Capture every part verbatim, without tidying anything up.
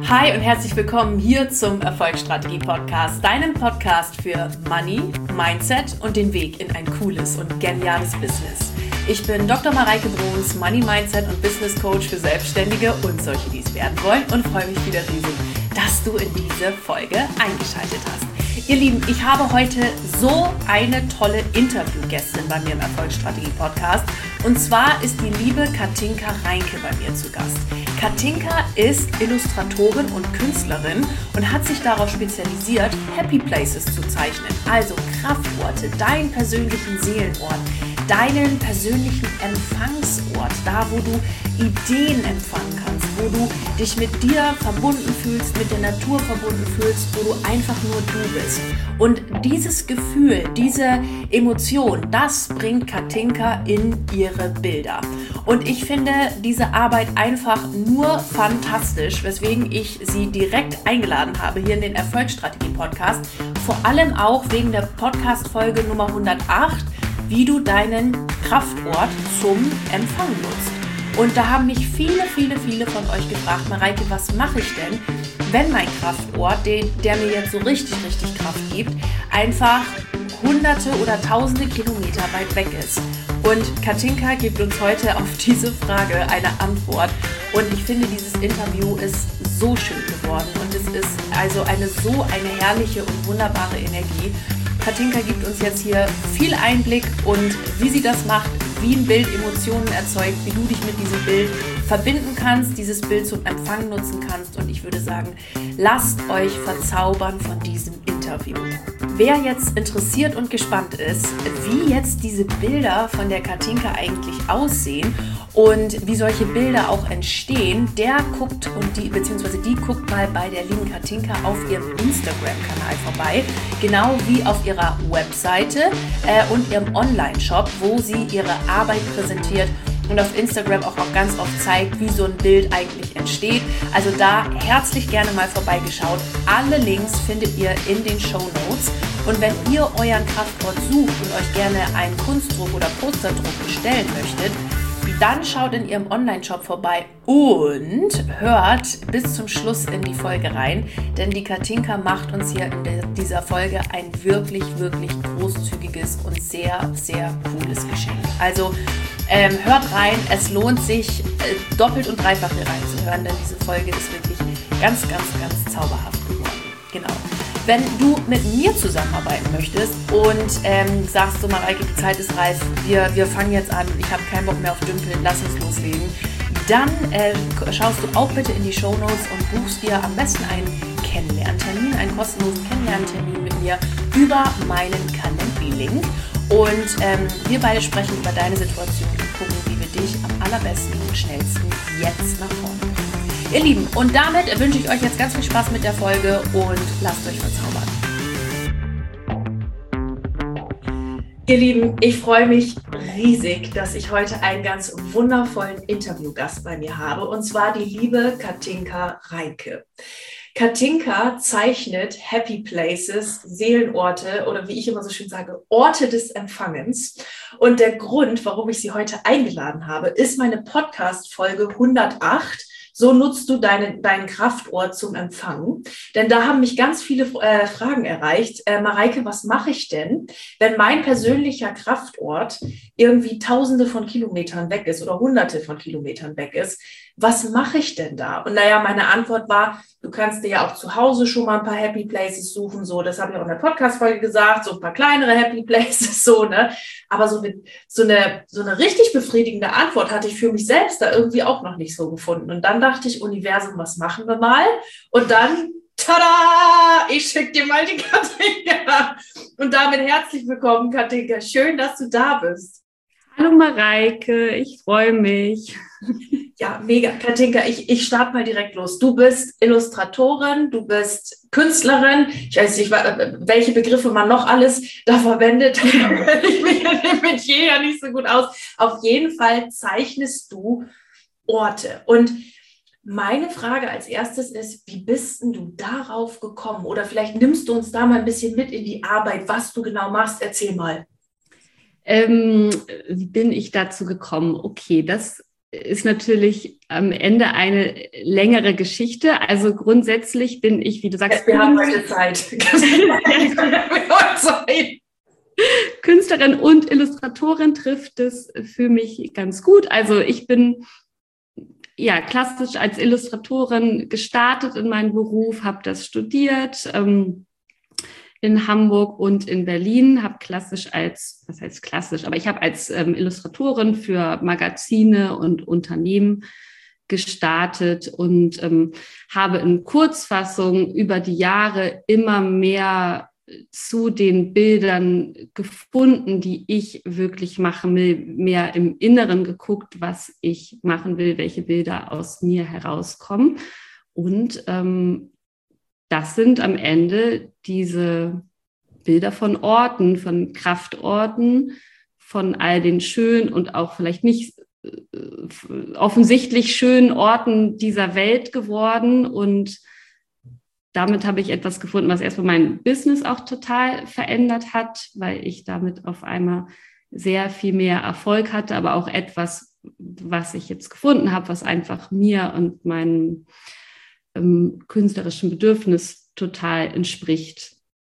Hi und herzlich willkommen hier zum Erfolgsstrategie-Podcast, deinem Podcast für Money, Mindset und den Weg in ein cooles und geniales Business. Ich bin Doktor Mareike Bruns, Money, Mindset und Business Coach für Selbstständige und solche, die es werden wollen, und freue mich wieder riesig, dass du in diese Folge eingeschaltet hast. Ihr Lieben, ich habe heute so eine tolle Interviewgästin bei mir im Erfolgsstrategie-Podcast. Und zwar ist die liebe Katinka Reinke bei mir zu Gast. Katinka ist Illustratorin und Künstlerin und hat sich darauf spezialisiert, Happy Places zu zeichnen. Also Kraftorte, deinen persönlichen Seelenort, deinen persönlichen Empfangsort, da wo du Ideen empfangen kannst, wo du dich mit dir verbunden fühlst, mit der Natur verbunden fühlst, wo du einfach nur du bist. Und dieses Gefühl, diese Emotion, das bringt Katinka in ihre Bilder. Und ich finde diese Arbeit einfach nur fantastisch, weswegen ich sie direkt eingeladen habe hier in den Erfolgsstrategie-Podcast. Vor allem auch wegen der Podcast-Folge Nummer hundertacht, wie du deinen Kraftort zum Empfang nutzt. Und da haben mich viele, viele, viele von euch gefragt, Mareike, was mache ich denn, wenn mein Kraftort, den, der mir jetzt so richtig, richtig Kraft gibt, einfach hunderte oder tausende Kilometer weit weg ist. Und Katinka gibt uns heute auf diese Frage eine Antwort. Und ich finde, dieses Interview ist so schön geworden. Und es ist also eine so eine herrliche und wunderbare Energie. Katinka gibt uns jetzt hier viel Einblick und wie sie das macht, wie ein Bild Emotionen erzeugt, wie du dich mit diesem Bild verbinden kannst, dieses Bild zum Empfang nutzen kannst. Und ich würde sagen, lasst euch verzaubern von diesem Interview. Wer jetzt interessiert und gespannt ist, wie jetzt diese Bilder von der Katinka eigentlich aussehen und wie solche Bilder auch entstehen, der guckt und die, beziehungsweise die guckt mal bei der lieben Katinka auf ihrem Instagram-Kanal vorbei, genau wie auf ihrer Webseite äh, und ihrem Online-Shop, wo sie ihre Arbeit präsentiert und auf Instagram auch, auch ganz oft zeigt, wie so ein Bild eigentlich entsteht. Also da herzlich gerne mal vorbeigeschaut. Alle Links findet ihr in den Shownotes. Und wenn ihr euren Kraftort sucht und euch gerne einen Kunstdruck oder Posterdruck bestellen möchtet, dann schaut in ihrem Online-Shop vorbei und hört bis zum Schluss in die Folge rein, denn die Katinka macht uns hier in der, dieser Folge ein wirklich, wirklich großzügiges und sehr, sehr cooles Geschenk. Also ähm, hört rein, es lohnt sich äh, doppelt und dreifach hier reinzuhören, denn diese Folge ist wirklich ganz, ganz, ganz zauberhaft geworden. Genau. Wenn du mit mir zusammenarbeiten möchtest und ähm, sagst so, Mareike, die Zeit ist reif, wir, wir fangen jetzt an, ich habe keinen Bock mehr auf Dümpeln, lass uns loslegen, dann äh, schaust du auch bitte in die Shownotes und buchst dir am besten einen Kennenlerntermin, einen kostenlosen Kennenlerntermin mit mir über meinen Calendly-Link. Und ähm, wir beide sprechen über deine Situation und gucken, wie wir dich am allerbesten und schnellsten jetzt nach vorne bringen. Ihr Lieben, und damit wünsche ich euch jetzt ganz viel Spaß mit der Folge und lasst euch verzaubern. Ihr Lieben, ich freue mich riesig, dass ich heute einen ganz wundervollen Interviewgast bei mir habe, und zwar die liebe Katinka Reinke. Katinka zeichnet Happy Places, Seelenorte oder wie ich immer so schön sage, Orte des Empfangens. Und der Grund, warum ich sie heute eingeladen habe, ist meine Podcast-Folge hundertacht. So nutzt du deinen, deinen Kraftort zum Empfangen. Denn da haben mich ganz viele äh, Fragen erreicht. Äh, Mareike, was mache ich denn, wenn mein persönlicher Kraftort irgendwie tausende von Kilometern weg ist oder hunderte von Kilometern weg ist? Was mache ich denn da? Und naja, meine Antwort war, du kannst dir ja auch zu Hause schon mal ein paar Happy Places suchen, so, das habe ich auch in der Podcast-Folge gesagt, so ein paar kleinere Happy Places, so, ne, aber so eine, so eine, so eine richtig befriedigende Antwort hatte ich für mich selbst da irgendwie auch noch nicht so gefunden. Und dann dachte ich, Universum, was machen wir mal? Und dann, tada, ich schicke dir mal die Katinka. Und damit herzlich willkommen, Katinka, schön, dass du da bist. Hallo Mareike, ich freue mich. Ja, mega. Katinka, ich, ich starte mal direkt los. Du bist Illustratorin, du bist Künstlerin. Ich weiß nicht, welche Begriffe man noch alles da verwendet. Ich bin ja dem Metier ja nicht so gut aus. Auf jeden Fall zeichnest du Orte. Und meine Frage als erstes ist, wie bist denn du darauf gekommen? Oder vielleicht nimmst du uns da mal ein bisschen mit in die Arbeit, was du genau machst. Erzähl mal. Ähm, wie bin ich dazu gekommen? Okay, das ist natürlich am Ende eine längere Geschichte. Also grundsätzlich bin ich, wie du sagst, wir haben heute Zeit. Künstlerin und Illustratorin trifft es für mich ganz gut. Also ich bin ja klassisch als Illustratorin gestartet in meinen Beruf, habe das studiert ähm, in Hamburg und in Berlin, habe klassisch als, was heißt klassisch, aber ich habe als ähm, Illustratorin für Magazine und Unternehmen gestartet und ähm, habe in Kurzfassung über die Jahre immer mehr zu den Bildern gefunden, die ich wirklich machen will, mehr im Inneren geguckt, was ich machen will, welche Bilder aus mir herauskommen. Und ähm, das sind am Ende diese Bilder von Orten, von Kraftorten, von all den schönen und auch vielleicht nicht äh, offensichtlich schönen Orten dieser Welt geworden. Und damit habe ich etwas gefunden, was erstmal mein Business auch total verändert hat, weil ich damit auf einmal sehr viel mehr Erfolg hatte, aber auch etwas, was ich jetzt gefunden habe, was einfach mir und meinem ähm, künstlerischen Bedürfnis total entspricht.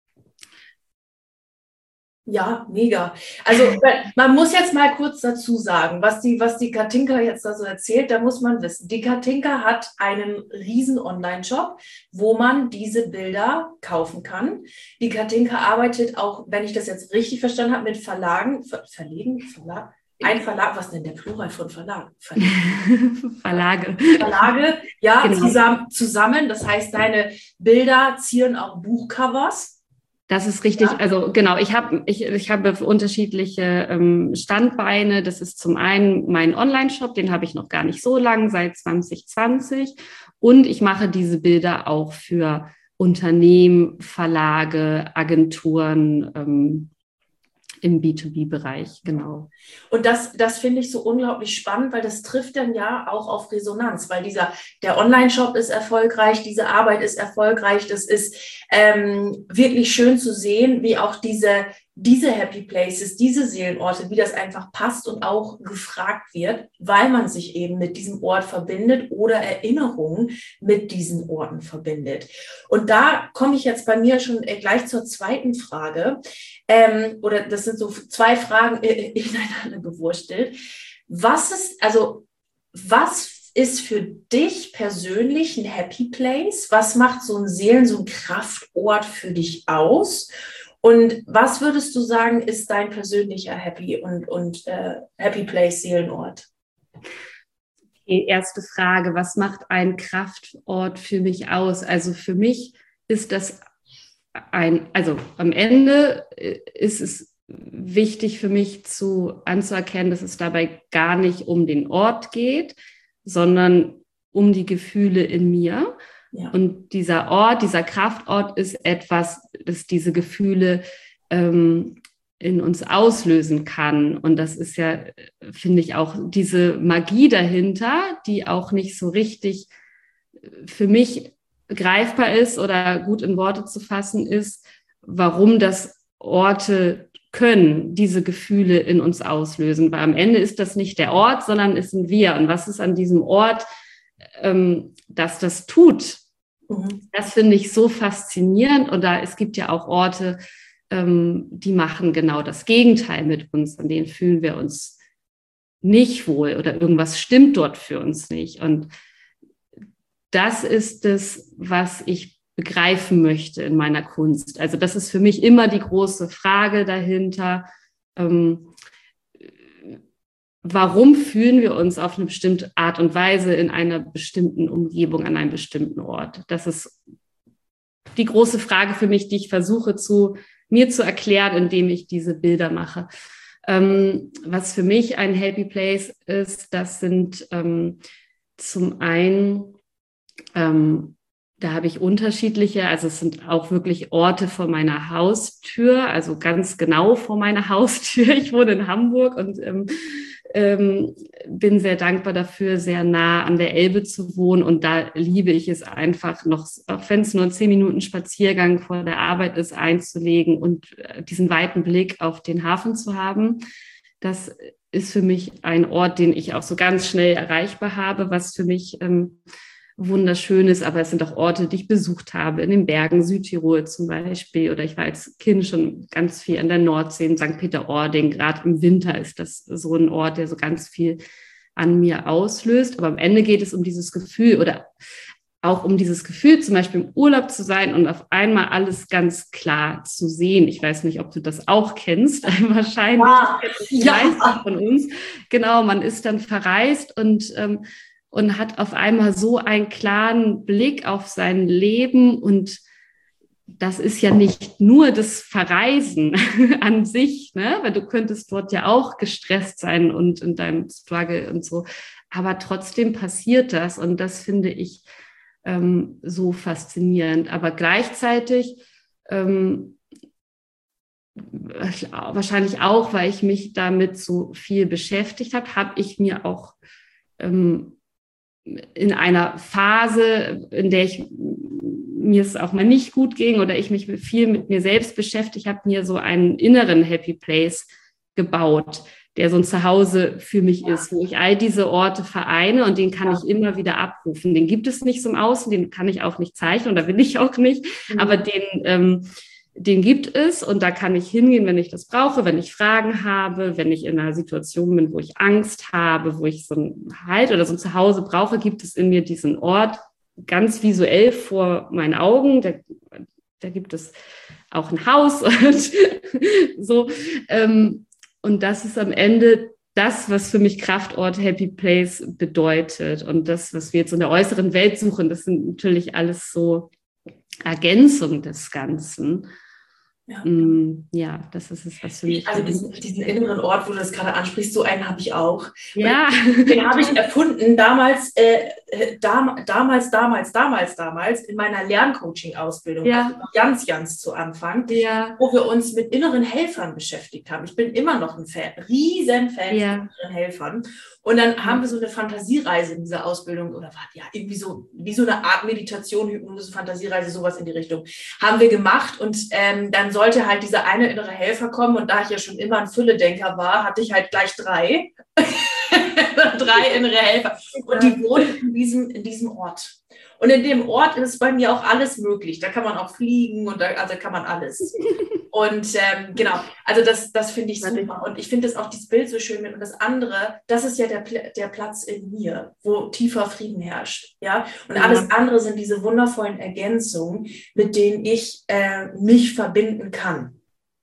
Ja, mega. Also man muss jetzt mal kurz dazu sagen, was die, was die Katinka jetzt da so erzählt, da muss man wissen. Die Katinka hat einen riesen Online-Shop, wo man diese Bilder kaufen kann. Die Katinka arbeitet auch, wenn ich das jetzt richtig verstanden habe, mit Verlagen, Ver, Verlegen, Verlag, ein Verlag, was denn der Plural von Verlag? Verlage. Verlage, ja, Genau. zusammen, zusammen. Das heißt, deine Bilder zieren auch Buchcovers. Das ist richtig. Ja. Also genau, ich habe ich, ich habe unterschiedliche ähm, Standbeine. Das ist zum einen mein Online-Shop, den habe ich noch gar nicht so lang, seit zwanzig zwanzig. Und ich mache diese Bilder auch für Unternehmen, Verlage, Agenturen ähm, im B zwei B-Bereich, genau. Und das, das finde ich so unglaublich spannend, weil das trifft dann ja auch auf Resonanz, weil dieser, der Online-Shop ist erfolgreich, diese Arbeit ist erfolgreich, das ist ähm, wirklich schön zu sehen, wie auch diese, diese Happy Places, diese Seelenorte, wie das einfach passt und auch gefragt wird, weil man sich eben mit diesem Ort verbindet oder Erinnerungen mit diesen Orten verbindet. Und da komme ich jetzt bei mir schon gleich zur zweiten Frage, ähm, oder das sind so zwei Fragen ineinander gewurstelt. Was ist, also, was ist für dich persönlich ein Happy Place? Was macht so ein Seelen-, so ein Kraftort für dich aus? Und was würdest du sagen, ist dein persönlicher Happy und, und äh, Happy Place Seelenort? Okay, erste Frage, was macht ein Kraftort für mich aus? Also für mich ist das ein, also am Ende ist es wichtig für mich zu anzuerkennen, dass es dabei gar nicht um den Ort geht, sondern um die Gefühle in mir. Ja. Und dieser Ort, dieser Kraftort ist etwas, das diese Gefühle ähm, in uns auslösen kann. Und das ist ja, finde ich, auch diese Magie dahinter, die auch nicht so richtig für mich greifbar ist oder gut in Worte zu fassen ist, warum das Orte können, diese Gefühle in uns auslösen. Weil am Ende ist das nicht der Ort, sondern es sind wir. Und was ist an diesem Ort, ähm, dass das tut? Mhm. Das finde ich so faszinierend. Und da, es gibt ja auch Orte, ähm, die machen genau das Gegenteil mit uns. An denen fühlen wir uns nicht wohl oder irgendwas stimmt dort für uns nicht. Und das ist es, was ich begreifen möchte in meiner Kunst. Also das ist für mich immer die große Frage dahinter. Ähm, warum fühlen wir uns auf eine bestimmte Art und Weise in einer bestimmten Umgebung, an einem bestimmten Ort? Das ist die große Frage für mich, die ich versuche zu mir zu erklären, indem ich diese Bilder mache. Ähm, was für mich ein Happy Place ist, das sind ähm, zum einen Ähm, da habe ich unterschiedliche, also es sind auch wirklich Orte vor meiner Haustür, also ganz genau vor meiner Haustür. Ich wohne in Hamburg und ähm, ähm, bin sehr dankbar dafür, sehr nah an der Elbe zu wohnen. Und da liebe ich es einfach noch, auch wenn es nur zehn Minuten Spaziergang vor der Arbeit ist, einzulegen und diesen weiten Blick auf den Hafen zu haben. Das ist für mich ein Ort, den ich auch so ganz schnell erreichbar habe, was für mich ähm, wunderschön ist. Aber es sind auch Orte, die ich besucht habe, in den Bergen, Südtirol zum Beispiel. Oder ich war als Kind schon ganz viel an der Nordsee, in Sankt Peter-Ording. Gerade im Winter ist das so ein Ort, der so ganz viel an mir auslöst. Aber am Ende geht es um dieses Gefühl oder auch um dieses Gefühl, zum Beispiel im Urlaub zu sein und auf einmal alles ganz klar zu sehen. Ich weiß nicht, ob du das auch kennst. Wahrscheinlich ja. die meisten ja. von uns. Genau, man ist dann verreist und, ähm, und hat auf einmal so einen klaren Blick auf sein Leben. Und das ist ja nicht nur das Verreisen an sich, ne? Weil du könntest dort ja auch gestresst sein und in deinem Struggle und so. Aber trotzdem passiert das und das finde ich ähm, so faszinierend. Aber gleichzeitig ähm, wahrscheinlich auch, weil ich mich damit so viel beschäftigt habe, habe ich mir auch ähm, in einer Phase, in der ich mir es auch mal nicht gut ging oder ich mich viel mit mir selbst beschäftigt habe, mir so einen inneren Happy Place gebaut, der so ein Zuhause für mich ist, wo ich all diese Orte vereine und den kann ich immer wieder abrufen. Den gibt es nicht so im Außen, den kann ich auch nicht zeichnen oder will ich auch nicht, mhm. aber den, ähm, den gibt es und da kann ich hingehen, wenn ich das brauche, wenn ich Fragen habe, wenn ich in einer Situation bin, wo ich Angst habe, wo ich so ein Halt oder so ein Zuhause brauche, gibt es in mir diesen Ort ganz visuell vor meinen Augen. Da, da gibt es auch ein Haus und so. Ähm, und das ist am Ende das, was für mich Kraftort Happy Place bedeutet. Und das, was wir jetzt in der äußeren Welt suchen, das sind natürlich alles so Ergänzungen des Ganzen. Ja. ja, das ist es, was für mich... Also diesen, diesen inneren Ort, wo du das gerade ansprichst, so einen habe ich auch. Ja. Den habe ich erfunden damals, äh, dam, damals, damals, damals, damals in meiner Lerncoaching-Ausbildung, ja. also ganz, ganz zu Anfang, ja. wo wir uns mit inneren Helfern beschäftigt haben. Ich bin immer noch ein Fan, riesen Fan ja. von inneren Helfern. Und dann haben wir so eine Fantasiereise in dieser Ausbildung, oder war ja irgendwie so, wie so eine Art Meditation, Hypnose, Fantasiereise, sowas in die Richtung, haben wir gemacht. Und ähm, dann sollte halt dieser eine innere Helfer kommen. Und da ich ja schon immer ein Fülledenker war, hatte ich halt gleich drei. drei innere Helfer. Und die wohnen in diesem, in diesem Ort. Und in dem Ort ist bei mir auch alles möglich. Da kann man auch fliegen und da also kann man alles. Und ähm, genau, also das, das finde ich super. Und ich finde das auch dieses Bild so schön mit. Und das andere, das ist ja der, der Platz in mir, wo tiefer Frieden herrscht. Ja? Und alles andere sind diese wundervollen Ergänzungen, mit denen ich äh, mich verbinden kann.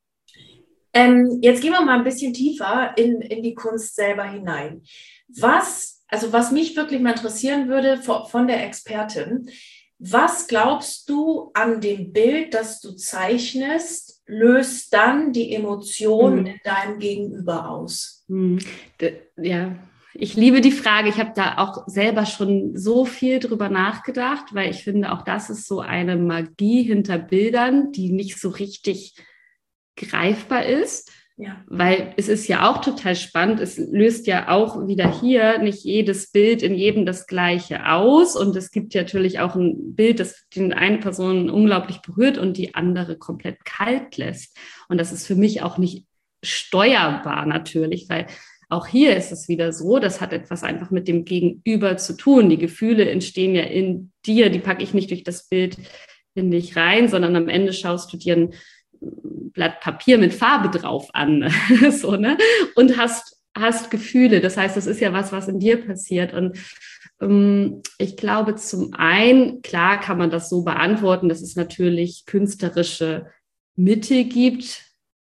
Ähm, jetzt gehen wir mal ein bisschen tiefer in, in die Kunst selber hinein. Was, also was mich wirklich mal interessieren würde von, von der Expertin, was glaubst du an dem Bild, das du zeichnest, löst dann die Emotionen mhm. in deinem Gegenüber aus? Mhm. Ja, ich liebe die Frage. Ich habe da auch selber schon so viel drüber nachgedacht, weil ich finde, auch das ist so eine Magie hinter Bildern, die nicht so richtig greifbar ist. Ja. Weil es ist ja auch total spannend, es löst ja auch wieder hier nicht jedes Bild in jedem das Gleiche aus und es gibt ja natürlich auch ein Bild, das die eine Person unglaublich berührt und die andere komplett kalt lässt und das ist für mich auch nicht steuerbar natürlich, weil auch hier ist es wieder so, das hat etwas einfach mit dem Gegenüber zu tun, die Gefühle entstehen ja in dir, die packe ich nicht durch das Bild in dich rein, sondern am Ende schaust du dir ein Blatt Papier mit Farbe drauf an so, ne? Und hast, hast Gefühle. Das heißt, das ist ja was, was in dir passiert. Und ähm, ich glaube, zum einen, klar kann man das so beantworten, dass es natürlich künstlerische Mittel gibt,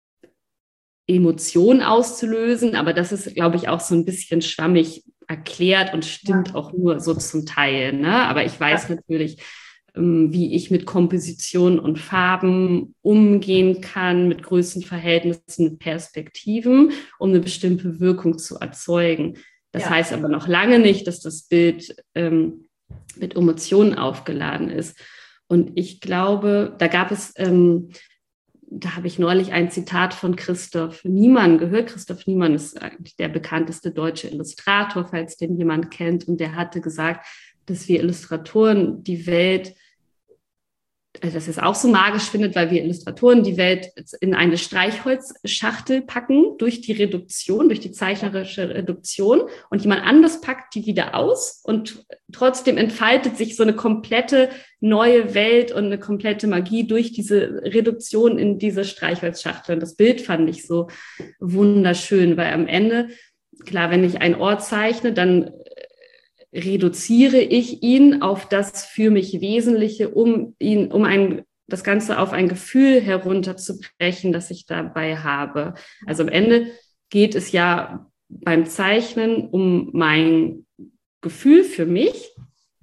Emotionen auszulösen. Aber das ist, glaube ich, auch so ein bisschen schwammig erklärt und stimmt ja. auch nur so zum Teil. Ne? Aber ich weiß ja. natürlich, wie ich mit Komposition und Farben umgehen kann, mit Größenverhältnissen, mit Perspektiven, um eine bestimmte Wirkung zu erzeugen. Das ja. heißt aber noch lange nicht, dass das Bild ähm, mit Emotionen aufgeladen ist. Und ich glaube, da gab es, ähm, da habe ich neulich ein Zitat von Christoph Niemann gehört. Christoph Niemann ist eigentlich der bekannteste deutsche Illustrator, falls den jemand kennt. Und der hatte gesagt, dass wir Illustratoren die Welt dass er es auch so magisch findet, weil wir Illustratoren die Welt in eine Streichholzschachtel packen durch die Reduktion, durch die zeichnerische Reduktion und jemand anders packt die wieder aus und trotzdem entfaltet sich so eine komplette neue Welt und eine komplette Magie durch diese Reduktion in diese Streichholzschachtel. Und das Bild fand ich so wunderschön, weil am Ende, klar, wenn ich einen Ort zeichne, dann reduziere ich ihn auf das für mich Wesentliche, um ihn, um ein, das Ganze auf ein Gefühl herunterzubrechen, das ich dabei habe. Also am Ende geht es ja beim Zeichnen um mein Gefühl für mich.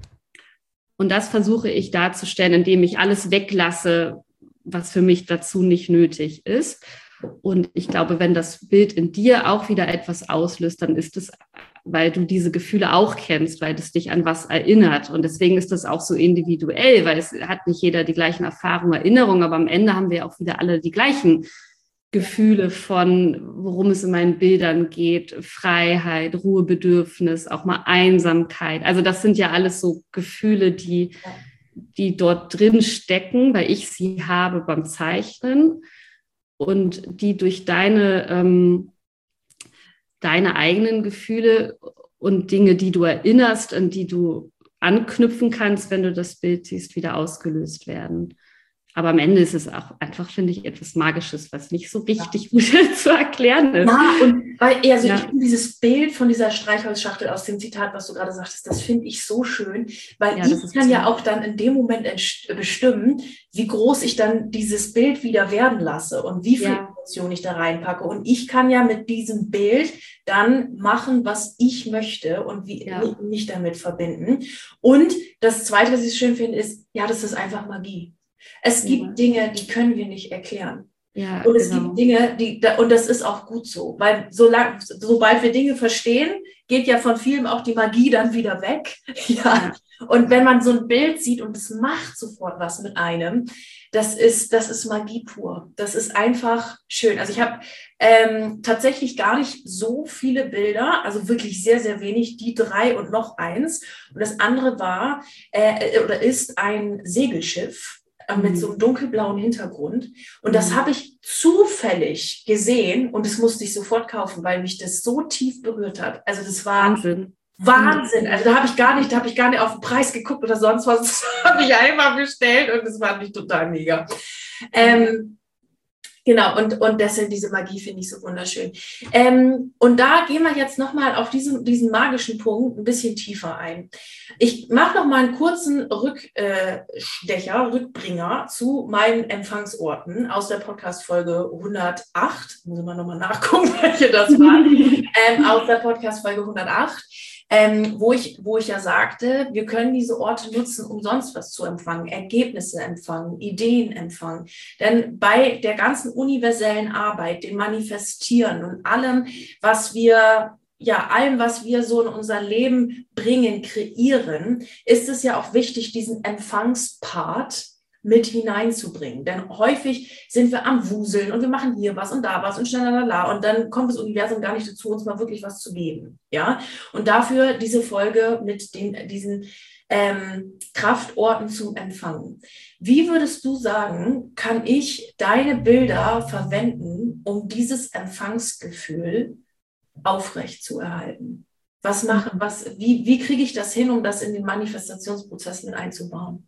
Und das versuche ich darzustellen, indem ich alles weglasse, was für mich dazu nicht nötig ist. Und ich glaube, wenn das Bild in dir auch wieder etwas auslöst, dann ist es, weil du diese Gefühle auch kennst, weil es dich an was erinnert. Und deswegen ist das auch so individuell, weil es hat nicht jeder die gleichen Erfahrungen, Erinnerungen, aber am Ende haben wir auch wieder alle die gleichen Gefühle von, worum es in meinen Bildern geht, Freiheit, Ruhebedürfnis, auch mal Einsamkeit. Also das sind ja alles so Gefühle, die, die dort drin stecken, weil ich sie habe beim Zeichnen. Und die durch deine, ähm, deine eigenen Gefühle und Dinge, die du erinnerst, an die du anknüpfen kannst, wenn du das Bild siehst, wieder ausgelöst werden. Aber am Ende ist es auch einfach, finde ich, etwas Magisches, was nicht so richtig ja. gut zu erklären ist. Ja, und weil, also ja. ich finde dieses Bild von dieser Streichholzschachtel aus dem Zitat, was du gerade sagtest, das finde ich so schön, weil ja, ich kann ja auch dann in dem Moment entst- bestimmen, wie groß ich dann dieses Bild wieder werden lasse und wie viel ja. Emotion ich da reinpacke. Und ich kann ja mit diesem Bild dann machen, was ich möchte und wie ja. mich damit verbinden. Und das Zweite, was ich schön finde, ist, ja, das ist einfach Magie. Es gibt ja. Dinge, die können wir nicht erklären. Ja, und es genau. gibt Dinge, die, und das ist auch gut so, weil solang, sobald wir Dinge verstehen, geht ja von vielem auch die Magie dann wieder weg. Ja. ja. Und wenn man so ein Bild sieht und es macht sofort was mit einem, das ist, das ist Magie pur. Das ist einfach schön. Also ich habe ähm, tatsächlich gar nicht so viele Bilder, also wirklich sehr, sehr wenig, die drei und noch eins. Und das andere war äh, oder ist ein Segelschiff mit so einem dunkelblauen Hintergrund. Und das habe ich zufällig gesehen und das musste ich sofort kaufen, weil mich das so tief berührt hat. Also das war Wahnsinn. Wahnsinn. Also da habe ich gar nicht, da habe ich gar nicht auf den Preis geguckt oder sonst was. Das habe ich einfach bestellt und das fand ich total mega. Ähm, Genau, und, und deswegen diese Magie finde ich so wunderschön. Ähm, und da gehen wir jetzt nochmal auf diesen, diesen magischen Punkt ein bisschen tiefer ein. Ich mache nochmal einen kurzen Rückstecher, Rückbringer zu meinen Empfangsorten aus der Podcast-Folge hundertacht. Muss ich mal nochmal nachgucken, welche das war. ähm, aus der Podcast-Folge hundertacht. Ähm, wo ich, wo ich ja sagte, wir können diese Orte nutzen, um sonst was zu empfangen, Ergebnisse empfangen, Ideen empfangen. Denn bei der ganzen universellen Arbeit, dem Manifestieren und allem, was wir, ja, allem, was wir so in unser Leben bringen, kreieren, ist es ja auch wichtig, diesen Empfangspart mit hineinzubringen. Denn häufig sind wir am Wuseln und wir machen hier was und da was und schnellalala und dann kommt das Universum gar nicht dazu, uns mal wirklich was zu geben. Ja? Und dafür diese Folge mit den, diesen ähm, Kraftorten zum Empfangen. Wie würdest du sagen, kann ich deine Bilder verwenden, um dieses Empfangsgefühl aufrecht zu erhalten? Was machen, was, wie, wie kriege ich das hin, um das in den Manifestationsprozess mit einzubauen?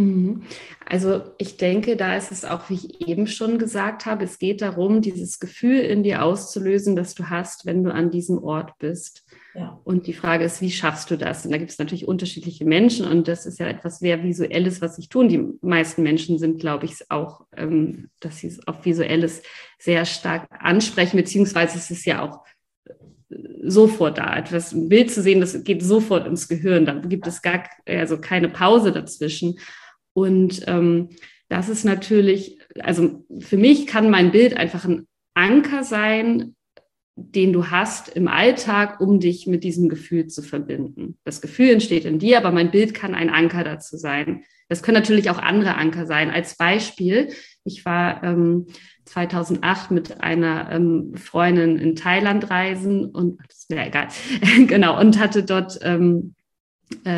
Also ich denke, da ist es auch, wie ich eben schon gesagt habe, es geht darum, dieses Gefühl in dir auszulösen, das du hast, wenn du an diesem Ort bist. Ja. Und die Frage ist, wie schaffst du das? Und da gibt es natürlich unterschiedliche Menschen und das ist ja etwas sehr Visuelles, was ich tun. Die meisten Menschen sind, glaube ich, auch, ähm, dass sie auf Visuelles sehr stark ansprechen, beziehungsweise es ist ja auch sofort da. Etwas, ein Bild zu sehen, das geht sofort ins Gehirn. Da gibt es gar also keine Pause dazwischen. Und ähm, das ist natürlich, also für mich kann mein Bild einfach ein Anker sein, den du hast im Alltag, um dich mit diesem Gefühl zu verbinden. Das Gefühl entsteht in dir, aber mein Bild kann ein Anker dazu sein. Das können natürlich auch andere Anker sein. Als Beispiel, ich war ähm, zweitausendacht mit einer ähm, Freundin in Thailand reisen und, das ist mir egal, genau, und hatte dort ähm, äh,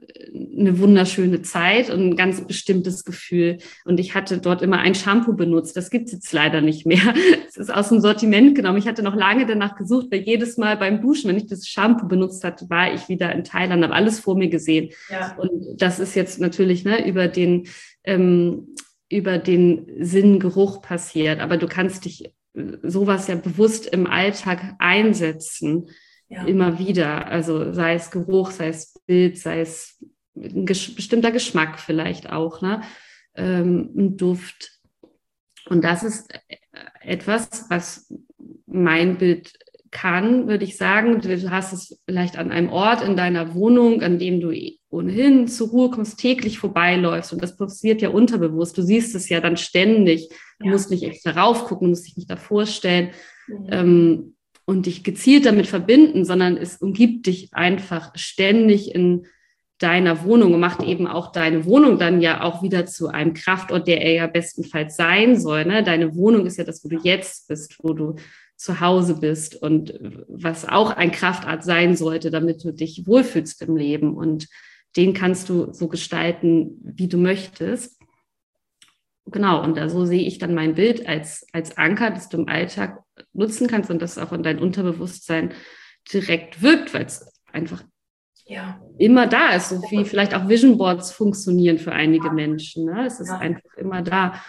eine wunderschöne Zeit und ein ganz bestimmtes Gefühl. Und ich hatte dort immer ein Shampoo benutzt. Das gibt es jetzt leider nicht mehr. Es ist aus dem Sortiment genommen. Ich hatte noch lange danach gesucht, weil jedes Mal beim Duschen, wenn ich das Shampoo benutzt hatte, war ich wieder in Thailand, habe alles vor mir gesehen. Ja. Und das ist jetzt natürlich ne, über den, ähm, über den Sinngeruch passiert. Aber du kannst dich sowas ja bewusst im Alltag einsetzen. Ja. Immer wieder, also sei es Geruch, sei es Bild, sei es ein ges- bestimmter Geschmack vielleicht auch, ne? Ähm, ein Duft. Und das ist etwas, was mein Bild kann, würde ich sagen. Du hast es vielleicht an einem Ort in deiner Wohnung, an dem du ohnehin zur Ruhe kommst, täglich vorbeiläufst. Und das passiert ja unterbewusst. Du siehst es ja dann ständig. Du ja. musst nicht extra raufgucken, du musst dich nicht davor stellen. Mhm. Ähm, und dich gezielt damit verbinden, sondern es umgibt dich einfach ständig in deiner Wohnung und macht eben auch deine Wohnung dann ja auch wieder zu einem Kraftort, der er ja bestenfalls sein soll. Ne? Deine Wohnung ist ja das, wo du jetzt bist, wo du zu Hause bist und was auch ein Kraftort sein sollte, damit du dich wohlfühlst im Leben. Und den kannst du so gestalten, wie du möchtest. Genau, und da so sehe ich dann mein Bild als, als Anker, das du im Alltag nutzen kannst und das auch in dein Unterbewusstsein direkt wirkt, weil es einfach ja. immer da ist, so wie vielleicht auch Vision Boards funktionieren für einige Menschen. Ne? Es ist ja. einfach immer da.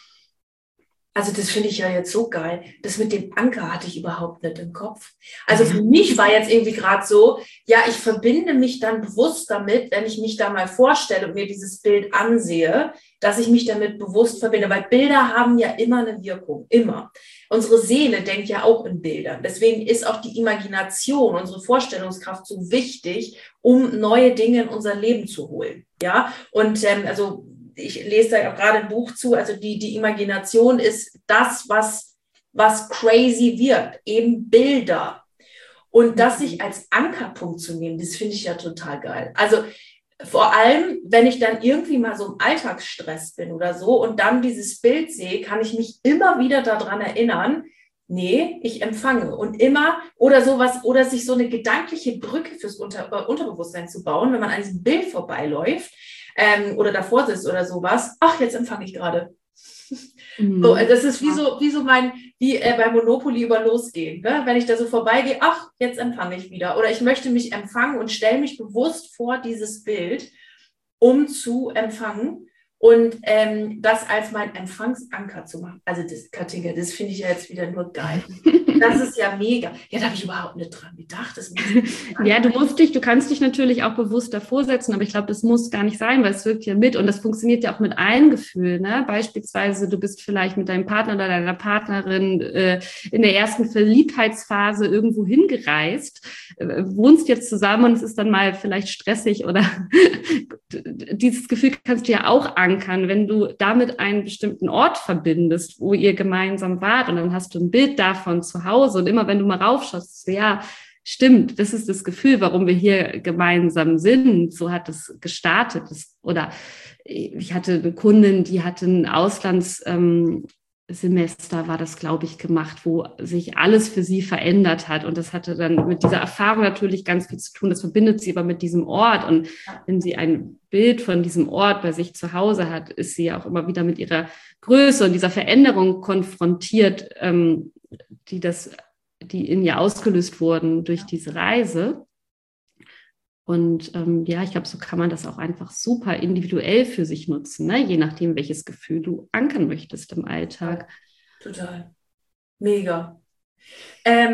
Also das finde ich ja jetzt so geil. Das mit dem Anker hatte ich überhaupt nicht im Kopf. Also für mich war jetzt irgendwie gerade so, ja, ich verbinde mich dann bewusst damit, wenn ich mich da mal vorstelle und mir dieses Bild ansehe, dass ich mich damit bewusst verbinde, weil Bilder haben ja immer eine Wirkung, immer. Unsere Seele denkt ja auch in Bildern. Deswegen ist auch die Imagination, unsere Vorstellungskraft so wichtig, um neue Dinge in unser Leben zu holen. Ja, und ähm, also ich lese da auch gerade ein Buch zu, also die, die Imagination ist das, was, was crazy wirkt, eben Bilder. Und das sich als Ankerpunkt zu nehmen, das finde ich ja total geil. Also vor allem, wenn ich dann irgendwie mal so im Alltagsstress bin oder so und dann dieses Bild sehe, kann ich mich immer wieder daran erinnern, nee, ich empfange. Und immer, oder sowas, oder sich so eine gedankliche Brücke fürs Unter, äh, Unterbewusstsein zu bauen, wenn man an diesem Bild vorbeiläuft, Ähm, oder davor sitzt oder sowas, ach, jetzt empfange ich gerade. Mhm. So, das ist wie so, wie so mein, wie äh, bei Monopoly über Losgehen. Ne? Wenn ich da so vorbeigehe, ach, jetzt empfange ich wieder. Oder ich möchte mich empfangen und stelle mich bewusst vor dieses Bild, um zu empfangen und ähm, das als mein Empfangsanker zu machen. Also das, Katinka, das finde ich ja jetzt wieder nur geil. Das ist ja mega. Ja, da habe ich überhaupt nicht dran gedacht. Das ja, du musst dich, du kannst dich natürlich auch bewusst davor setzen, aber ich glaube, das muss gar nicht sein, weil es wirkt ja mit und das funktioniert ja auch mit allen Gefühlen. Ne? Beispielsweise, du bist vielleicht mit deinem Partner oder deiner Partnerin äh, in der ersten Verliebtheitsphase irgendwo hingereist, äh, wohnst jetzt zusammen und es ist dann mal vielleicht stressig oder dieses Gefühl kannst du ja auch ankern, wenn du damit einen bestimmten Ort verbindest, wo ihr gemeinsam wart und dann hast du ein Bild davon zu Hause und immer wenn du mal raufschaust, so, ja, stimmt, das ist das Gefühl, warum wir hier gemeinsam sind, so hat es gestartet. Das, oder ich hatte eine Kundin, die hatte ein Auslands ähm, Semester war das, glaube ich, gemacht, wo sich alles für sie verändert hat. Und das hatte dann mit dieser Erfahrung natürlich ganz viel zu tun. Das verbindet sie aber mit diesem Ort. Und wenn sie ein Bild von diesem Ort bei sich zu Hause hat, ist sie ja auch immer wieder mit ihrer Größe und dieser Veränderung konfrontiert, ähm, die das, die in ihr ausgelöst wurden durch diese Reise. Und ähm, ja, ich glaube, so kann man das auch einfach super individuell für sich nutzen, ne? Je nachdem, welches Gefühl du ankern möchtest im Alltag. Total. Mega. Ähm,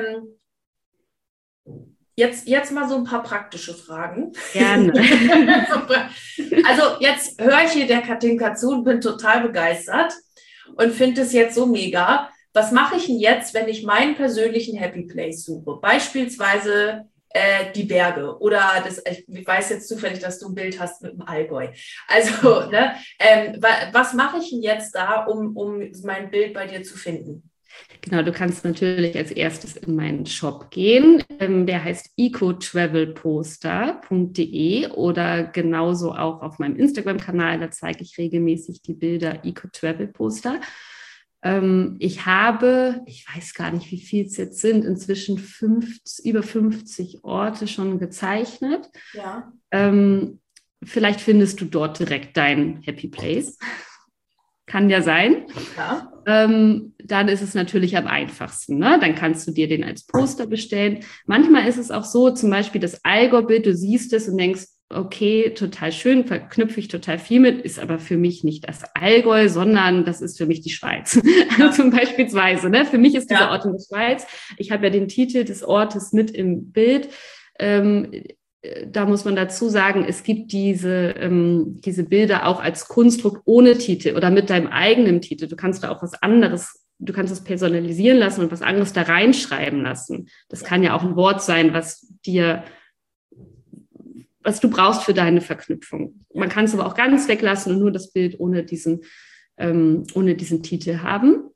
jetzt, jetzt mal so ein paar praktische Fragen. Gerne. Also jetzt höre ich hier der Katinka zu und bin total begeistert und finde es jetzt so mega. Was mache ich denn jetzt, wenn ich meinen persönlichen Happy Place suche? Beispielsweise die Berge oder das, ich weiß jetzt zufällig, dass du ein Bild hast mit dem Allgäu. Also, ne, ähm, was mache ich denn jetzt da, um, um mein Bild bei dir zu finden? Genau, du kannst natürlich als erstes in meinen Shop gehen. Ähm, der heißt eco travel poster punkt de oder genauso auch auf meinem Instagram-Kanal. Da zeige ich regelmäßig die Bilder Eco Travel Poster. Ich habe, ich weiß gar nicht, wie viel es jetzt sind, inzwischen fünfzig, über fünfzig Orte schon gezeichnet. Ja. Ähm, vielleicht findest du dort direkt dein Happy Place. Kann ja sein. Ja. Ähm, dann ist es natürlich am einfachsten. Ne? Dann kannst du dir den als Poster bestellen. Manchmal ist es auch so, zum Beispiel das Allgäu-Bild, du siehst es und denkst, okay, total schön, verknüpfe ich total viel mit, ist aber für mich nicht das Allgäu, sondern das ist für mich die Schweiz. Ja. Zum Beispielsweise. Ne? Für mich ist dieser ja. Ort in der Schweiz. Ich habe ja den Titel des Ortes mit im Bild. Ähm, Da muss man dazu sagen, es gibt diese, ähm, diese Bilder auch als Kunstdruck ohne Titel oder mit deinem eigenen Titel. Du kannst da auch was anderes, du kannst es personalisieren lassen und was anderes da reinschreiben lassen. Das kann ja auch ein Wort sein, was dir, was du brauchst für deine Verknüpfung. Man kann es aber auch ganz weglassen und nur das Bild ohne diesen, ähm, ohne diesen Titel haben.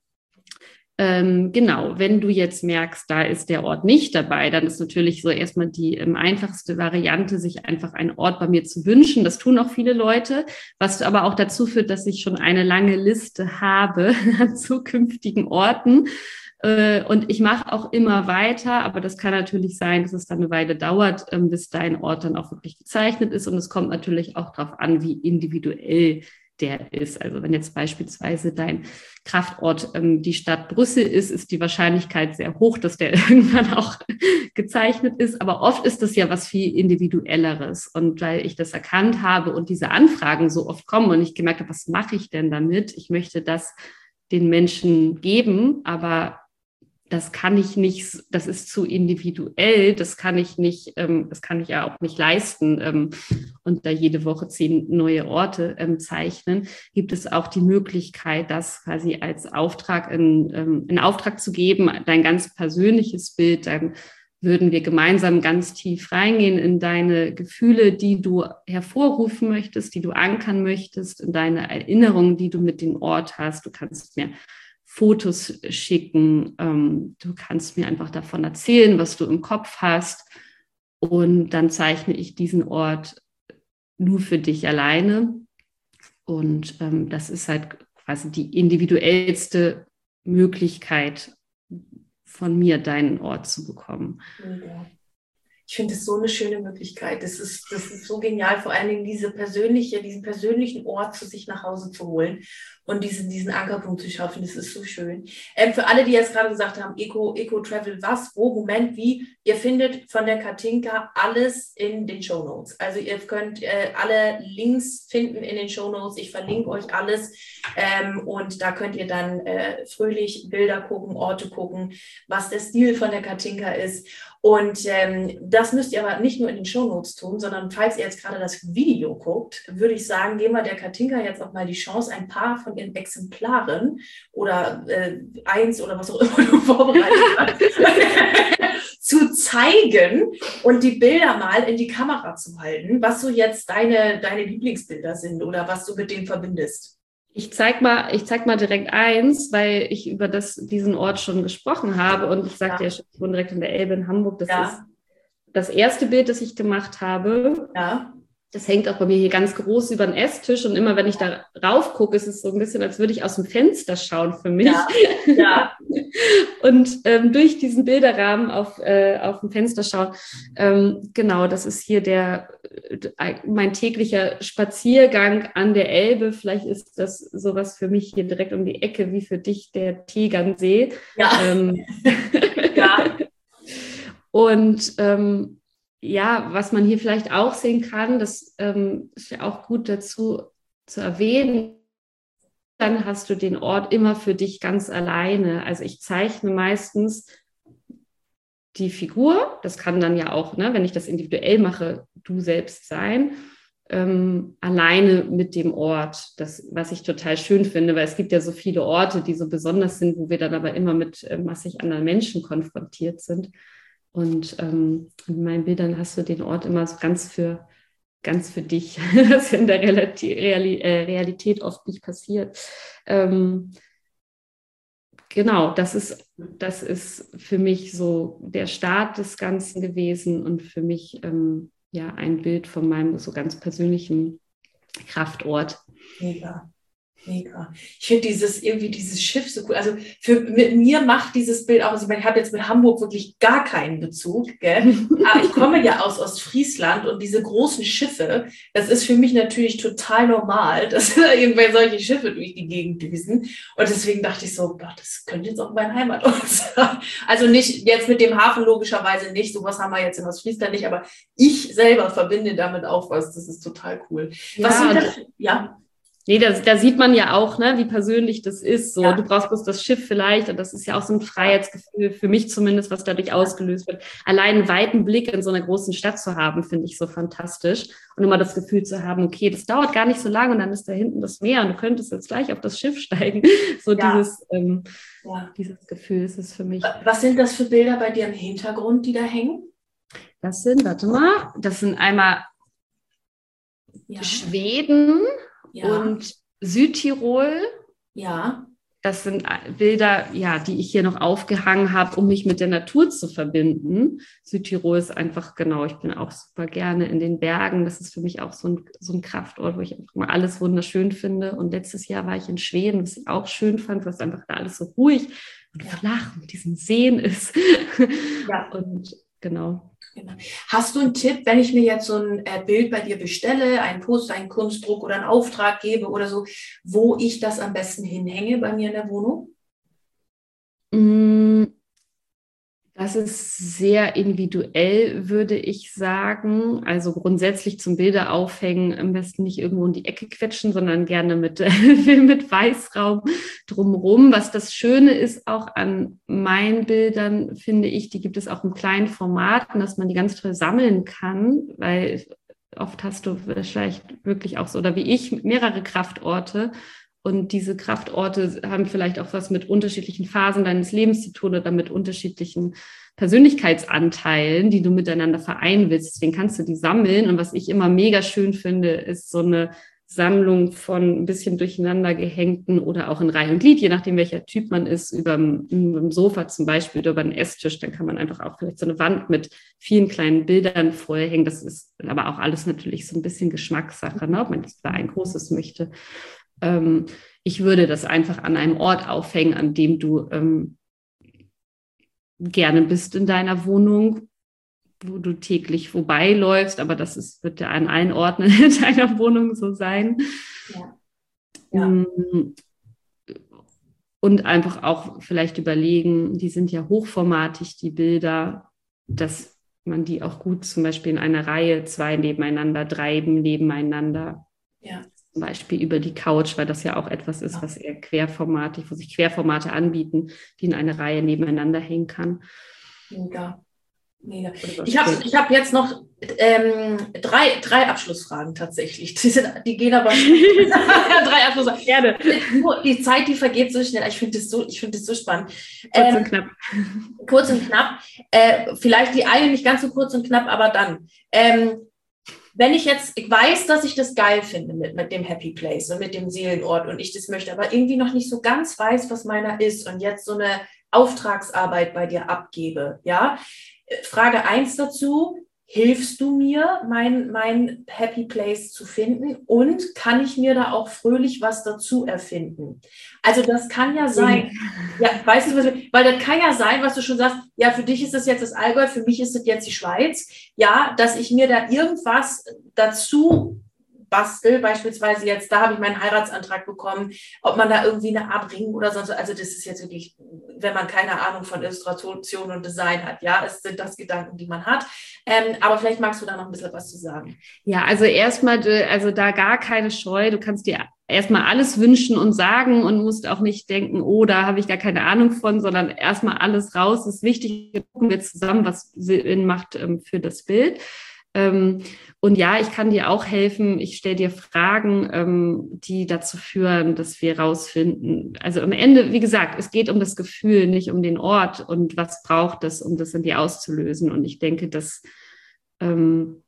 Ähm, genau, wenn du jetzt merkst, da ist der Ort nicht dabei, dann ist natürlich so erstmal die ähm, einfachste Variante, sich einfach einen Ort bei mir zu wünschen. Das tun auch viele Leute, was aber auch dazu führt, dass ich schon eine lange Liste habe an zukünftigen Orten. Äh, und ich mache auch immer weiter, aber das kann natürlich sein, dass es dann eine Weile dauert, ähm, bis dein Ort dann auch wirklich gezeichnet ist. Und es kommt natürlich auch darauf an, wie individuell der ist. Also wenn jetzt beispielsweise dein Kraftort ähm, die Stadt Brüssel ist, ist die Wahrscheinlichkeit sehr hoch, dass der irgendwann auch gezeichnet ist. Aber oft ist das ja was viel Individuelleres. Und weil ich das erkannt habe und diese Anfragen so oft kommen und ich gemerkt habe, was mache ich denn damit? Ich möchte das den Menschen geben, aber das kann ich nicht, das ist zu individuell, das kann ich nicht, ähm, das kann ich ja auch nicht leisten ähm, und da jede Woche zehn neue Orte ähm, zeichnen, gibt es auch die Möglichkeit, das quasi als Auftrag in, ähm, in Auftrag zu geben, dein ganz persönliches Bild, dann würden wir gemeinsam ganz tief reingehen in deine Gefühle, die du hervorrufen möchtest, die du ankern möchtest, in deine Erinnerungen, die du mit dem Ort hast. Du kannst mir Fotos schicken. Ähm, du kannst mir einfach davon erzählen, was du im Kopf hast. Und dann zeichne ich diesen Ort nur für dich alleine. Und ähm, das ist halt quasi die individuellste Möglichkeit von mir, deinen Ort zu bekommen. Ja. Ich finde es so eine schöne Möglichkeit. Das ist, das ist so genial, vor allen Dingen diese persönliche, diesen persönlichen Ort zu sich nach Hause zu holen und diesen, diesen Ankerpunkt zu schaffen. Das ist so schön. Ähm, für alle, die jetzt gerade gesagt haben, Eco, Eco Travel, was, wo, Moment, wie, ihr findet von der Katinka alles in den Shownotes. Also ihr könnt äh, alle Links finden in den Shownotes. Ich verlinke euch alles ähm, und da könnt ihr dann äh, fröhlich Bilder gucken, Orte gucken, was der Stil von der Katinka ist. Und ähm, das müsst ihr aber nicht nur in den Shownotes tun, sondern falls ihr jetzt gerade das Video guckt, würde ich sagen, geben wir der Katinka jetzt auch mal die Chance, ein paar von ihren Exemplaren oder äh, eins oder was auch immer du vorbereitet hast, zu zeigen und die Bilder mal in die Kamera zu halten, was so jetzt deine, deine Lieblingsbilder sind oder was du mit denen verbindest. Ich zeig mal, ich zeig mal direkt eins, weil ich über das, diesen Ort schon gesprochen habe und ich sagte ja, ja schon, ich wohne direkt in der Elbe in Hamburg. Das ja. ist das erste Bild, das ich gemacht habe. Ja. Das hängt auch bei mir hier ganz groß über den Esstisch und immer wenn ich da rauf gucke, ist es so ein bisschen, als würde ich aus dem Fenster schauen für mich. Ja. Ja. Und ähm, durch diesen Bilderrahmen auf, äh, auf dem Fenster schauen, ähm, genau, das ist hier der äh, mein täglicher Spaziergang an der Elbe. Vielleicht ist das sowas für mich hier direkt um die Ecke, wie für dich der Tegernsee. Ja. Ähm, ja. Und ähm, ja, was man hier vielleicht auch sehen kann, das ähm, ist ja auch gut dazu zu erwähnen, dann hast du den Ort immer für dich ganz alleine. Also ich zeichne meistens die Figur, das kann dann ja auch, ne, wenn ich das individuell mache, du selbst sein, ähm, alleine mit dem Ort, das, was ich total schön finde, weil es gibt ja so viele Orte, die so besonders sind, wo wir dann aber immer mit äh, massig anderen Menschen konfrontiert sind. Und ähm, in meinen Bildern hast du den Ort immer so ganz für, ganz für dich, was in der Realität, Reali- äh, Realität oft nicht passiert. Ähm, genau, das ist, das ist für mich so der Start des Ganzen gewesen und für mich ähm, ja ein Bild von meinem so ganz persönlichen Kraftort. Mega. Mega. Ich finde dieses irgendwie dieses Schiff so cool. Also für mit mir macht dieses Bild auch, also ich meine, ich habe jetzt mit Hamburg wirklich gar keinen Bezug, gell? Aber ich komme ja aus Ostfriesland und diese großen Schiffe, das ist für mich natürlich total normal, dass da irgendwelche solche Schiffe durch die Gegend düsen. Und deswegen dachte ich so, boah, das könnte jetzt auch mein Heimatort sein. Also nicht jetzt mit dem Hafen logischerweise nicht, sowas haben wir jetzt in Ostfriesland nicht, aber ich selber verbinde damit auch was. Das ist total cool. Ja, Was sind das? Ja. Nee, da, da sieht man ja auch, ne, wie persönlich das ist. So, Ja. du brauchst bloß das Schiff vielleicht, und das ist ja auch so ein Freiheitsgefühl für mich zumindest, was dadurch ausgelöst wird. Allein einen weiten Blick in so einer großen Stadt zu haben, finde ich so fantastisch. Und immer das Gefühl zu haben, okay, das dauert gar nicht so lange und dann ist da hinten das Meer und du könntest jetzt gleich auf das Schiff steigen. So Ja. dieses, ähm, Ja. dieses Gefühl ist es für mich. Was sind das für Bilder bei dir im Hintergrund, die da hängen? Das sind, warte mal, das sind einmal Ja. Schweden Ja. und Südtirol. Ja. Das sind Bilder, ja, die ich hier noch aufgehangen habe, um mich mit der Natur zu verbinden. Südtirol ist einfach, genau, ich bin auch super gerne in den Bergen. Das ist für mich auch so ein, so ein Kraftort, wo ich einfach mal alles wunderschön finde. Und letztes Jahr war ich in Schweden, was ich auch schön fand, was einfach da alles so ruhig und Ja. flach mit diesen Seen ist. Ja. Und genau. Genau. Hast du einen Tipp, wenn ich mir jetzt so ein äh, Bild bei dir bestelle, einen Poster, einen Kunstdruck oder einen Auftrag gebe oder so, wo ich das am besten hinhänge bei mir in der Wohnung? Das ist sehr individuell, würde ich sagen. Also grundsätzlich zum Bilder aufhängen, am besten nicht irgendwo in die Ecke quetschen, sondern gerne mit, mit Weißraum drumherum. Was das Schöne ist auch an meinen Bildern, finde ich, die gibt es auch im kleinen Format, dass man die ganz toll sammeln kann, weil oft hast du vielleicht wirklich auch so, oder wie ich, mehrere Kraftorte. Und diese Kraftorte haben vielleicht auch was mit unterschiedlichen Phasen deines Lebens zu tun oder mit unterschiedlichen Persönlichkeitsanteilen, die du miteinander vereinen willst. Deswegen kannst du die sammeln. Und was ich immer mega schön finde, ist so eine Sammlung von ein bisschen durcheinander gehängten oder auch in Reihe und Glied, je nachdem, welcher Typ man ist, über dem Sofa zum Beispiel oder über den Esstisch. Dann kann man einfach auch vielleicht so eine Wand mit vielen kleinen Bildern vorhängen. Das ist aber auch alles natürlich so ein bisschen Geschmackssache, ne? Ob man das bei ein großes möchte. Ich würde das einfach an einem Ort aufhängen, an dem du ähm, gerne bist in deiner Wohnung, wo du täglich vorbeiläufst, aber das ist, wird ja an allen Orten in deiner Wohnung so sein. Ja. Ja. Und einfach auch vielleicht überlegen, die sind ja hochformatig, die Bilder, dass man die auch gut zum Beispiel in einer Reihe, zwei nebeneinander, drei nebeneinander, Ja. zum Beispiel über die Couch, weil das ja auch etwas ist, was eher querformatig, wo sich Querformate anbieten, die in eine Reihe nebeneinander hängen kann. Mega. Mega. Ich habe ich hab jetzt noch ähm, drei, drei Abschlussfragen tatsächlich. Die, sind, die gehen aber drei Abschlussfragen. Gerne. Die Zeit, die vergeht so schnell. Ich finde das, so, find das so spannend. Kurz Ähm, und knapp. Kurz und knapp. Äh, vielleicht die eine nicht ganz so kurz und knapp, aber dann. Ähm, Wenn ich jetzt, ich weiß, dass ich das geil finde mit, mit dem Happy Place und mit dem Seelenort und ich das möchte, aber irgendwie noch nicht so ganz weiß, was meiner ist und jetzt so eine Auftragsarbeit bei dir abgebe, ja. Frage eins dazu, hilfst du mir, mein, mein Happy Place zu finden und kann ich mir da auch fröhlich was dazu erfinden? Also das kann ja sein, ja, weißt du, was, weil das kann ja sein, was du schon sagst, ja, für dich ist das jetzt das Allgäu, für mich ist das jetzt die Schweiz, ja, dass ich mir da irgendwas dazu bastel, beispielsweise jetzt, da habe ich meinen Heiratsantrag bekommen, ob man da irgendwie eine Art Ring oder sonst, also das ist jetzt wirklich, wenn man keine Ahnung von Illustration und Design hat, ja, es sind das Gedanken, die man hat, ähm, aber vielleicht magst du da noch ein bisschen was zu sagen. Ja, also erstmal, also da gar keine Scheu, du kannst dir erstmal alles wünschen und sagen und musst auch nicht denken, oh, da habe ich gar keine Ahnung von, sondern erstmal alles raus, das ist wichtig, wir gucken wir zusammen, was Sinn macht ähm, für das Bild. Ähm, und ja, ich kann dir auch helfen. Ich stelle dir Fragen, ähm, die dazu führen, dass wir rausfinden. Also am Ende, wie gesagt, es geht um das Gefühl, nicht um den Ort und was braucht es, um das in dir auszulösen. Und ich denke, dass ähm,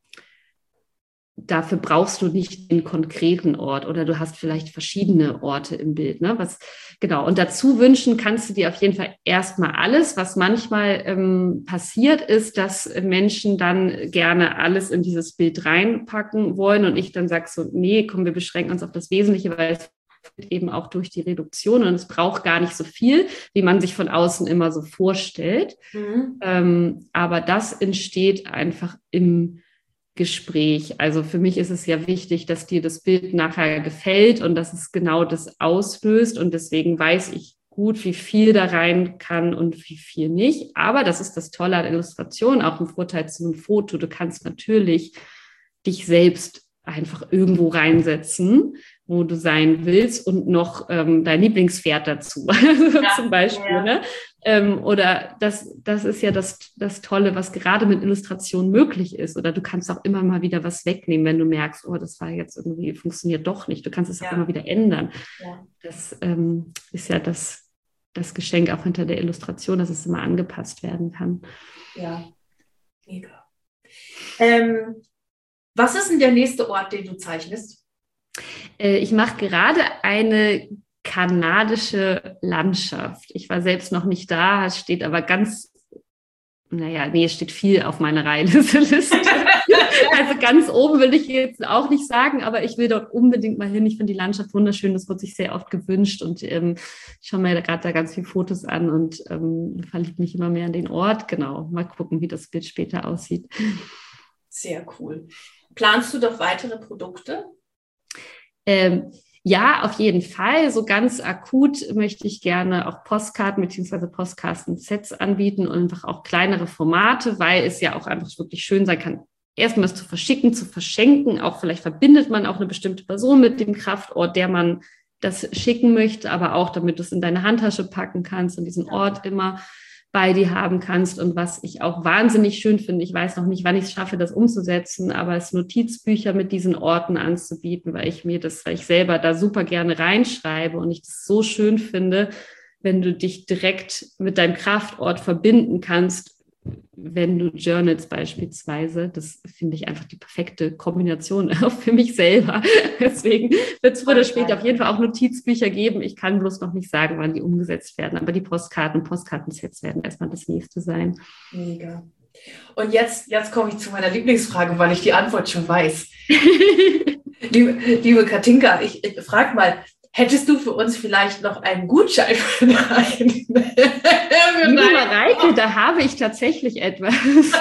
dafür brauchst du nicht den konkreten Ort oder du hast vielleicht verschiedene Orte im Bild, ne? Was, genau. Und dazu wünschen kannst du dir auf jeden Fall erstmal alles. Was manchmal ähm, passiert ist, dass Menschen dann gerne alles in dieses Bild reinpacken wollen und ich dann sage so, nee, komm, wir beschränken uns auf das Wesentliche, weil es eben auch durch die Reduktion und es braucht gar nicht so viel, wie man sich von außen immer so vorstellt. Mhm. Ähm, aber das entsteht einfach im Gespräch. Also für mich ist es ja wichtig, dass dir das Bild nachher gefällt und dass es genau das auslöst und deswegen weiß ich gut, wie viel da rein kann und wie viel nicht. Aber das ist das Tolle an Illustration, auch im Vorteil zu einem Foto. Du kannst natürlich dich selbst einfach irgendwo reinsetzen, wo du sein willst und noch ähm, dein Lieblingspferd dazu, ja, zum Beispiel. Ja. Ne? Ähm, oder das, das ist ja das, das Tolle, was gerade mit Illustration möglich ist. Oder du kannst auch immer mal wieder was wegnehmen, wenn du merkst, oh, das war jetzt irgendwie, funktioniert doch nicht. Du kannst es ja auch immer wieder ändern. Ja. Das ähm, ist ja das, das Geschenk auch hinter der Illustration, dass es immer angepasst werden kann. Ja, mega. Ähm, was ist denn der nächste Ort, den du zeichnest? Äh, ich mache gerade eine kanadische Landschaft. Ich war selbst noch nicht da, es steht aber ganz, naja, nee, es steht viel auf meiner Reiheliste. Also ganz oben will ich jetzt auch nicht sagen, aber ich will dort unbedingt mal hin. Ich finde die Landschaft wunderschön, das wird sich sehr oft gewünscht und ähm, ich schaue mir gerade da ganz viele Fotos an und ähm, verliebe mich immer mehr an den Ort. Genau, mal gucken, wie das Bild später aussieht. Sehr cool. Planst du doch weitere Produkte? Ähm, Ja, auf jeden Fall. So ganz akut möchte ich gerne auch Postkarten bzw. Postkarten-Sets anbieten und einfach auch kleinere Formate, weil es ja auch einfach wirklich schön sein kann, erstmal es zu verschicken, zu verschenken. Auch vielleicht verbindet man auch eine bestimmte Person mit dem Kraftort, der man das schicken möchte, aber auch damit du es in deine Handtasche packen kannst und diesen Ort immer bei dir haben kannst. Und was ich auch wahnsinnig schön finde, ich weiß noch nicht, wann ich es schaffe, das umzusetzen, aber es Notizbücher mit diesen Orten anzubieten, weil ich mir das, weil ich selber da super gerne reinschreibe und ich das so schön finde, wenn du dich direkt mit deinem Kraftort verbinden kannst, wenn du journalst beispielsweise. Das finde ich einfach die perfekte Kombination auch für mich selber. Deswegen wird es früher oder später auf jeden Fall auch Notizbücher geben. Ich kann bloß noch nicht sagen, wann die umgesetzt werden, aber die Postkarten, Postkartensets werden erstmal das nächste sein. Mega. Und jetzt, jetzt komme ich zu meiner Lieblingsfrage, weil ich die Antwort schon weiß. liebe, liebe Katinka, ich, ich frage mal, hättest du für uns vielleicht noch einen Gutschein für dein? Liebe Mareike, da habe ich tatsächlich etwas.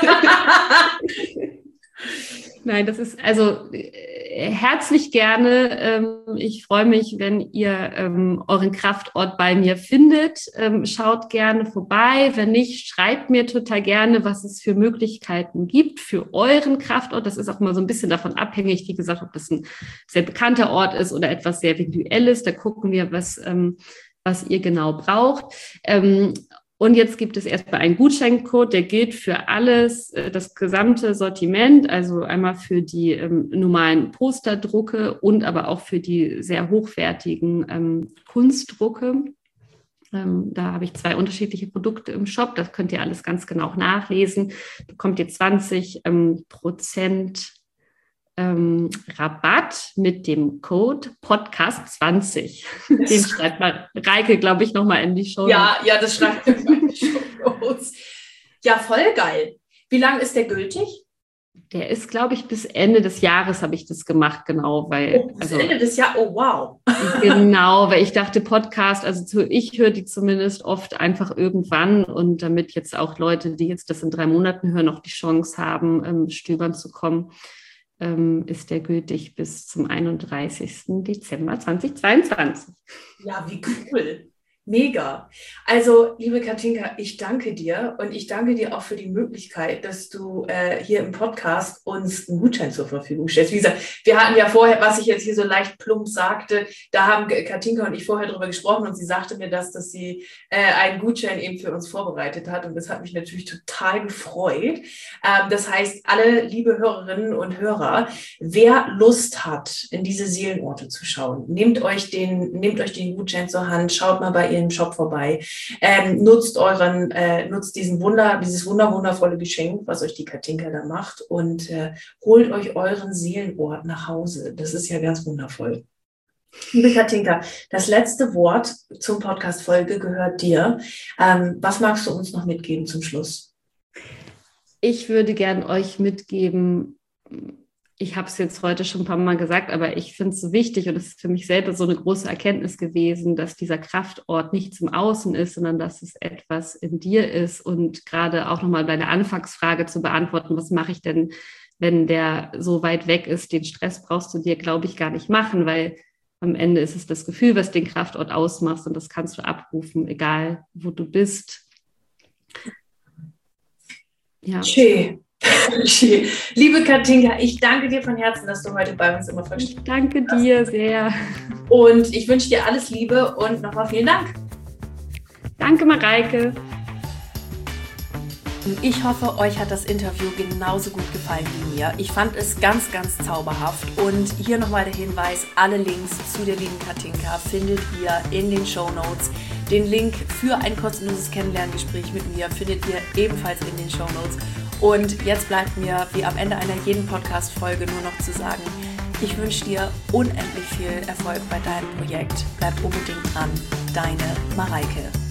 Nein, das ist also äh, herzlich gerne. Ähm, ich freue mich, wenn ihr ähm, euren Kraftort bei mir findet. Ähm, schaut gerne vorbei. Wenn nicht, schreibt mir total gerne, was es für Möglichkeiten gibt für euren Kraftort. Das ist auch mal so ein bisschen davon abhängig, wie gesagt, ob das ein sehr bekannter Ort ist oder etwas sehr Individuelles. Da gucken wir, was, ähm, was ihr genau braucht. Ähm, Und jetzt gibt es erstmal einen Gutscheincode, der gilt für alles, das gesamte Sortiment, also einmal für die ähm, normalen Posterdrucke und aber auch für die sehr hochwertigen ähm, Kunstdrucke. Ähm, da habe ich zwei unterschiedliche Produkte im Shop, das könnt ihr alles ganz genau nachlesen. Bekommt ihr zwanzig ähm, Prozent Ähm, Rabatt mit dem Code Podcast zwanzig. Den schreibt mal Reike, glaube ich, nochmal in die Show. Ja, ja, das schreibt er in die Show. Ja, voll geil. Wie lange ist der gültig? Der ist, glaube ich, bis Ende des Jahres habe ich das gemacht, genau, weil. Oh, bis also, Ende des Jahres, oh wow. Genau, weil ich dachte, Podcast, also ich höre die zumindest oft einfach irgendwann und damit jetzt auch Leute, die jetzt das in drei Monaten hören, auch die Chance haben, ähm, stöbern zu kommen, ist der gültig bis zum einunddreißigsten Dezember zweitausendzweiundzwanzig. Ja, wie cool. Mega. Also, liebe Katinka, ich danke dir und ich danke dir auch für die Möglichkeit, dass du äh, hier im Podcast uns einen Gutschein zur Verfügung stellst. Wie gesagt, wir hatten ja vorher, was ich jetzt hier so leicht plump sagte, da haben Katinka und ich vorher drüber gesprochen und sie sagte mir das, dass sie äh, einen Gutschein eben für uns vorbereitet hat und das hat mich natürlich total gefreut. Ähm, das heißt, alle liebe Hörerinnen und Hörer, wer Lust hat, in diese Seelenorte zu schauen, nehmt euch den, nehmt euch den Gutschein zur Hand, schaut mal bei ihrem Shop vorbei, ähm, nutzt euren, äh, nutzt diesen Wunder, dieses wunder wundervolle Geschenk, was euch die Katinka da macht und äh, holt euch euren Seelenort nach Hause. Das ist ja ganz wundervoll. Liebe Katinka, das letzte Wort zum Podcast-Folge gehört dir. Ähm, was magst du uns noch mitgeben zum Schluss? Ich würde gern euch mitgeben, ich habe es jetzt heute schon ein paar Mal gesagt, aber ich finde es so wichtig und es ist für mich selber so eine große Erkenntnis gewesen, dass dieser Kraftort nichts im Außen ist, sondern dass es etwas in dir ist. Und gerade auch nochmal deine Anfangsfrage zu beantworten, was mache ich denn, wenn der so weit weg ist? Den Stress brauchst du dir, glaube ich, gar nicht machen, weil am Ende ist es das Gefühl, was den Kraftort ausmacht und das kannst du abrufen, egal wo du bist. Ja. Schön. Liebe Katinka, ich danke dir von Herzen, dass du heute bei uns immer verstehst. Ich danke dir sehr. Und ich wünsche dir alles Liebe und nochmal vielen Dank. Danke, Mareike. Ich hoffe, euch hat das Interview genauso gut gefallen wie mir. Ich fand es ganz, ganz zauberhaft. Und hier nochmal der Hinweis, alle Links zu der lieben Katinka findet ihr in den Shownotes. Den Link für ein kostenloses Kennenlerngespräch mit mir findet ihr ebenfalls in den Shownotes. Und jetzt bleibt mir, wie am Ende einer jeden Podcast-Folge, nur noch zu sagen, ich wünsche dir unendlich viel Erfolg bei deinem Projekt. Bleib unbedingt dran. Deine Mareike.